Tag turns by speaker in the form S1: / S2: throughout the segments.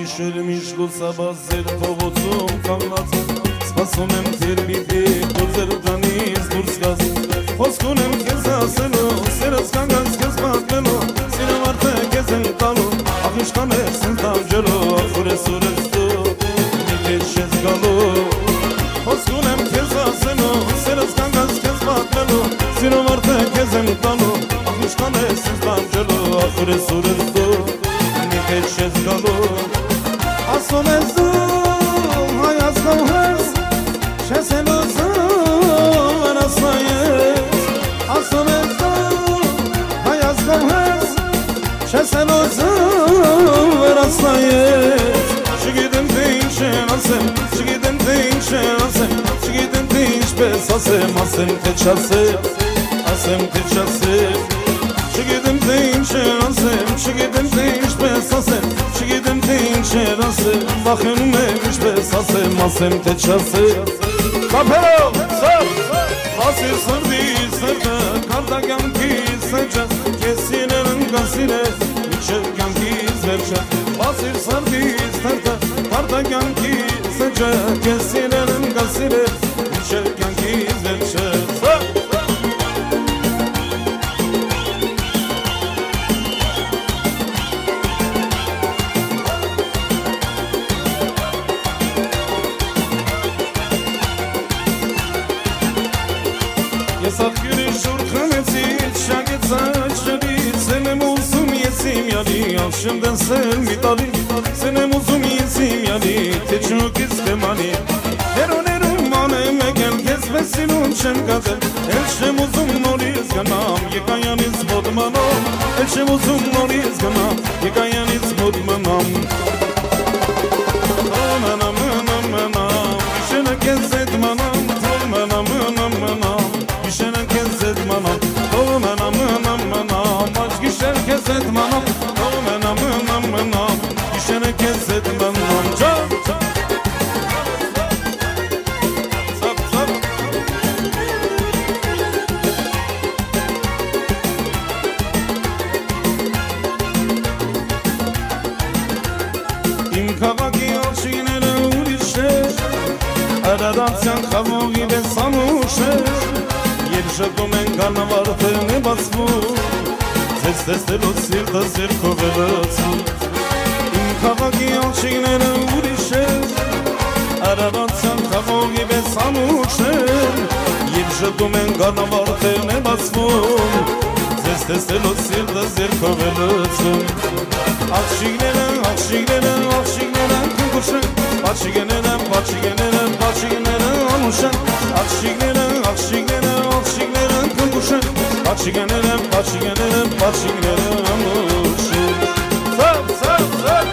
S1: գիշերմիշ լուսաբազեր փողոցում կանգնած Սպասում եմ թեր բիդի քո ձեռքանից դուրս գաս Խոսք ունեմ քեզ ասելու սերս կանգնած քեզ պատմելու Սիրեմ արդեն քեզ եմ տալու ախ ինչքան ես ինձ դաջելու Ախուրես ուրես դու մի քեզ ես գալու Խոսք ունեմ քեզ ասելու սերս կանգնած քեզ պատմելու Սիրեմ արդեն քեզ եմ տալու ախ ինչքան ես ինձ դաջելու Ախուրես ուրես դու մի քեզ ես գալու Ասում ես դու հայացքով հերս Չես էլ ուզում վրասայես Ասում ես դու հայացքով հերս Չես էլ ուզում վրասայես Չգիտեմ թե ինչ են ասեմ Չգիտեմ թե ինչ են ասեմ Չգիտեմ թե ինչպես ասեմ Ասեմ թե չասեմ Ասեմ թե չասեմ Չգիտեմ թե ինչ են ասեմ Չգիտեմ թե ինչպես ասեմ Չգիտեմ թե ինչ են ասեմ Վախենում եմ ինչպես ասեմ Ասեմ թե չասեմ Կապերով, սավ Ասիր սրդի սրտը Կարտակյանքից սեջը Կես սիրելն կասիրես Միջև կյանքից վերջը Ասիր սրդի սրտը Կարտակյանքից սեջը Կես սիրելն կասիրես Միջև կյանքից վերջը Սավ Ես աղկյուրի շուր խնեցից, շագեցած շրից Սեն եմ ուզում ես իմյալի, աղշեմ դնսել մի տալի Սեն եմ ուզում ես իմյալի, թե չուկից կեմանի Հերոներում անեմ եկել, ես վեսինում չեմ կատել Էլ չեմ ուզում նորից գնամ, եկայանից մոտ մանամ Էլ չեմ ուզում նորից գնամ, եկայանից մոտ մանամ Մնամ, մնամ, մնամ, իշենը կեզ էդ մանամ Մնամ, մնամ, մնամ Gişene kezet manam, o menam menam menam. Aç gişer kezet manam, o menam menam menam. Gişene kezet manam. Çap çap. Çap çap. İm kavaki alçinere urişe. Aradatsan kavogi ve samuşe. Երշակում են կարնավարդեն է բացվում Ձեզ տեսնելով սիրտը զերքով է լծվում Իմ քաղաքի ալչիկները ուրիշ են Արարատյան խաղողի պես անուշ են Երշակում են կարնավարդեն է բացվում Ձեզ տեսնելով սիրտը զերքով է լծվում Ալչիկները, ալչիկները, ալչիկները քնքուշ են Ալչիկները, ալչիկները, ալչիկները անուշ են Ալչիկները, ալչիկները Paçigenere, paçigenere, paçigenere amuşu Sap, sap, sap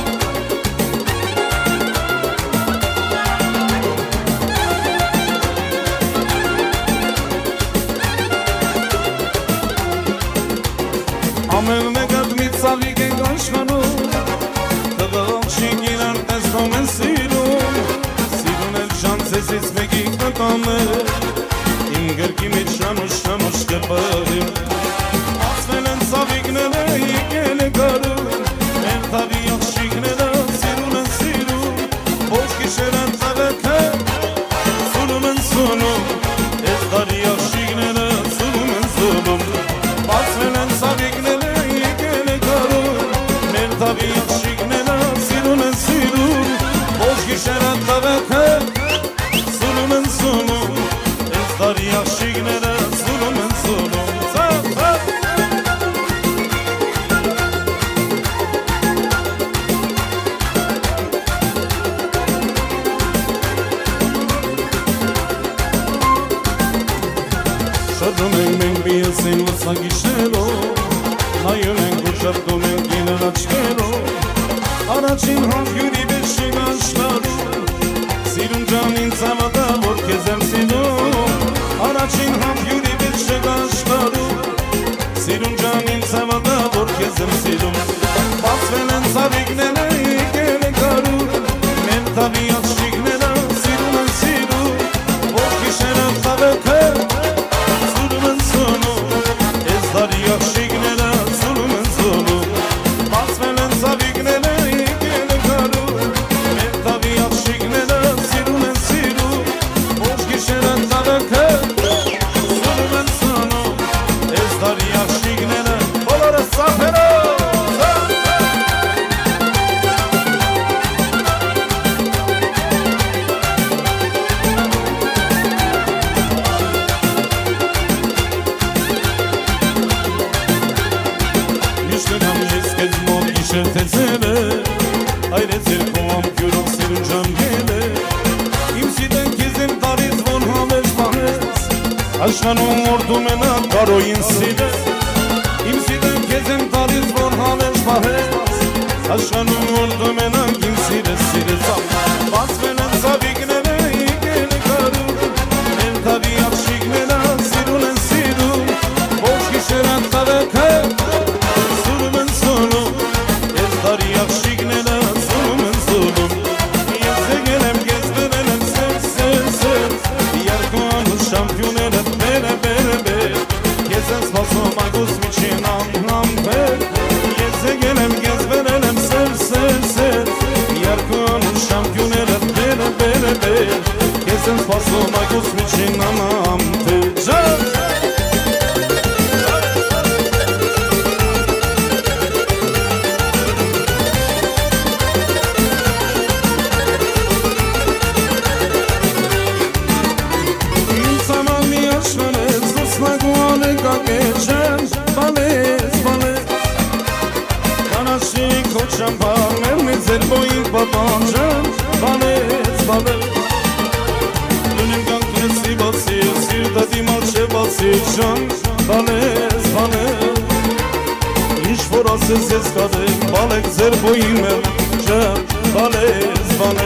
S1: Ամենը գտմից ավիկ ենք աշխանում Տղաղ շինգիրան տեսնում են սիրում Սիրուն էլ շան ծեսից մեկի կտամ է Իմ գրկի մեջ շանուշ կրպարիմ Ասվել են ծավիկները եկել է կարում Մեր թավի աղշիկները սիրուն են սիրում Ոչ գիշեր են ծավեքը սունում են սունում Ես տարի աղշիկները սունում են սունում Ասվել են ծավիկները եկել է կարում Մեր թավի աղշիկները սիրուն են սիրում Ոչ գիշեր են ծավեքը սունում են սունում Տարի աղշիկները սունում են սունում Սապ, սապ Շրջում ենք մենք միասին լուսագիշերով Նայում ենք ու շրտում ենք ինր աչքերով Առաջին համբյուրի պես չենք աշխարհում Սիրուն ջանին ծավատա որ քեզ եմ սիրում Առաջին համբյուրի պես չեք աշխարհում Սիրուն ջանին ծավատա որ քեզ եմ սիրում Բացվել են ծավիկները եկել է կարում Մեր թավի աղշիկները սիրում են սիրում Որ գիշերը ծավեքը սունում են սունում Ես տարի աղշիկները սունում են սունում Բացվել են ծավիկները եկել է կարում հայրեց երկում գյուրով սիրուն ժամգել է Իմ սիտեն կեզեմ տարից որ հավես պահեց Աշխանումորդու մենակ կարոյին սիրեց Իմ սիտեն կեզեմ տարից որ հավես պահեց Աշխանումորդու մենակ իմ սիրեց Բացվել են ծավիկները իկել է կարում Են տարի ապշիկները սիրուն են սիրում Ոչ գիշեր անտավեքը սուրում են սոլում Ես տարի ապշիկները սուրում են սոլում Ես եկել եմ կեզ բերել եմ սեր Երկու անու շամպյոները բեր Ես են սպասում ագուս միջին ամբեր Ես եկել եմ կեզ բերել եմ սեր Երկու անու շամպյոները բեր Ես են սպասում ագուս միջին ամբեր Շամպաներ մի ձեր բոյին պատանջան Բանեց Լունին կանքնեցի բացի Սիրտա դիմալ չէ բացի Ժան Բանեց Ինչ որ ասես ես կադեք Բալեք ձեր բոյին մեր Ժան Բանեց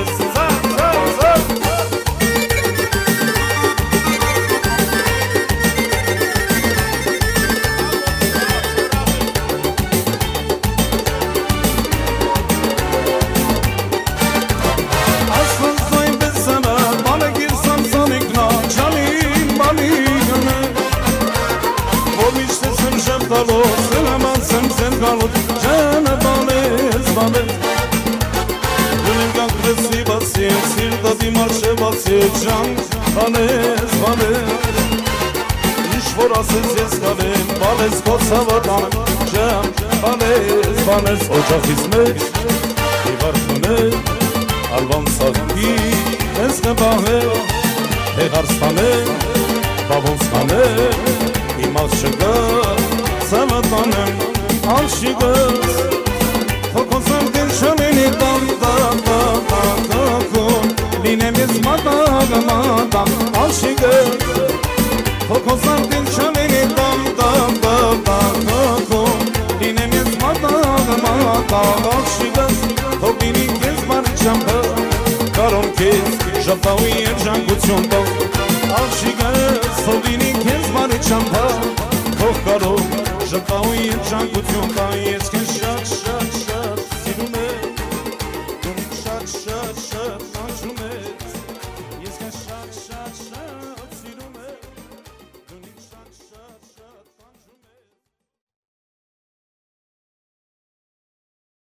S1: Տալոս, հլամանցեմ ձեր գալոտ, ժանը բանեց Լունին կանքրեցի բացի, սիրտա դիմար չէ բացի, ժան բանեց Ինչ որ ասես ես կանեմ, բանեց կոցավատանեմ, ժան բանեց Օջախից մեջ, իվարդունել, ալվան սաղկի, ես կբահել, հեղարստանել, բավոնսկանել, իմաց չգար Սավատանեմ անշիգս Հոգոսամ դեն շամենի տակ Լինեմ ես մատաղ անշիգս Հոգոսամ դեն շամենի տակ Լինեմ ես մատաղ անշիգս Թող լինի կեզ բարի ճամպը Կարոն կեզ ժապտավի և ժանգություն տող Անշիգս թող լինի կեզ բարի ճամպը Թող կարոն Ժպտավի և ժանգություն տա ես կեն շատ